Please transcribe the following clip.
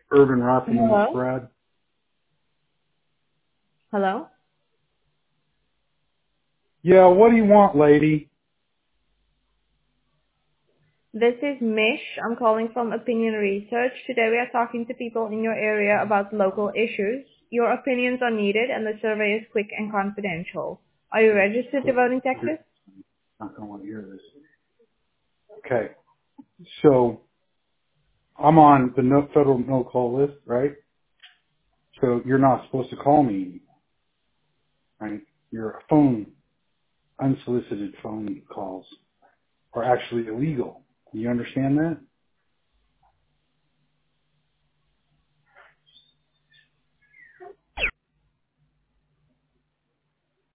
Urban Raccoons, Hello? Brad. Hello? Yeah, what do you want, lady? This is Mish. I'm calling from Opinion Research. Today we are talking to people in your area about local issues. Your opinions are needed and the survey is quick and confidential. Are you registered to vote in You're Texas? not going to want to hear this. Okay, so I'm on the federal no-call list, right? So you're not supposed to call me anymore, right? Your unsolicited phone calls are actually illegal. You understand that?